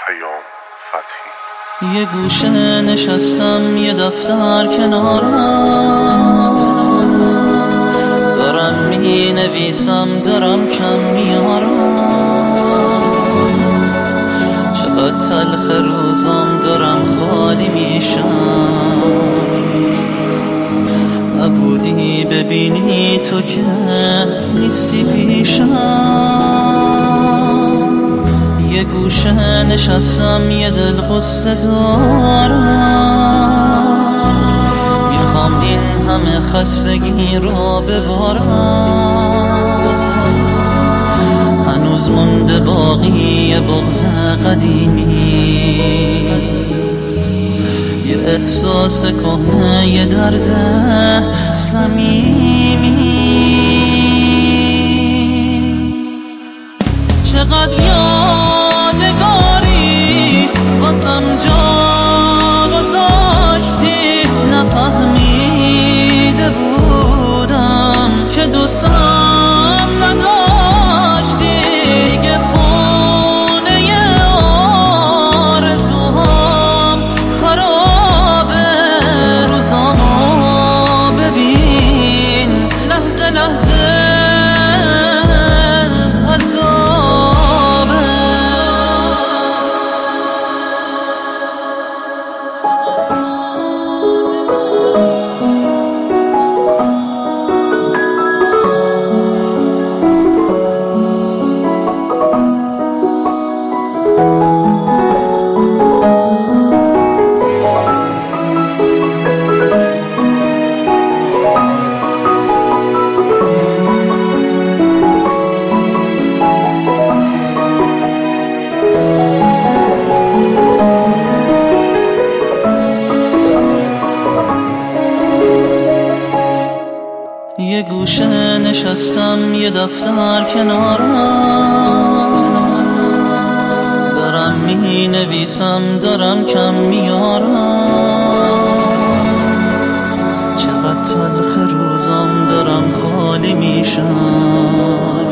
پیام فتحی. یه گوشه نشستم یه دفتر کنارم، دارم می نویسم دارم کم میارم، چقدر تلخ روزم دارم خالی میشم، نبودی ببینی تو که نیستی پیشم. یه گوشه نشستم یه دل غصه دارم، میخوام این همه خستگی را ببارم، هنوز مونده باقی بغض قدیمی، یه احساس کهنه یه درد صمیمی. چقدر یادگاری واسم جا گذاشتی، نفهمیده بودم که دوستم نداشتی، که خونه آرزوهام خرابه، روزامو ببین لحظه لحظه یه گوشه نشستم یه دفتر کنارم، دارم می نویسم دارم کم میارم، چقدر تلخ روزم دارم خالی میشم،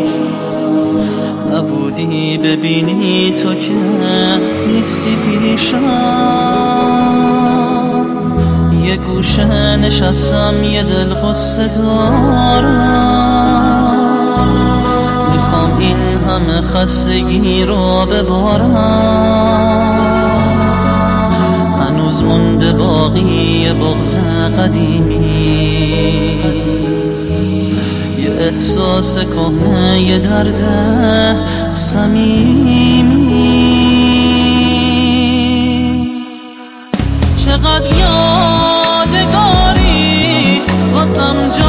نبودی ببینی تو که نیستی پیشم. یه گوشه نشستم یه دل غصه دارم، میخوام این همه خستگی رو ببارم، هنوز مونده باقی بغض قدیمی، یه احساس کهنه یه درد صمیمی. چقدر یادگاری واسم جا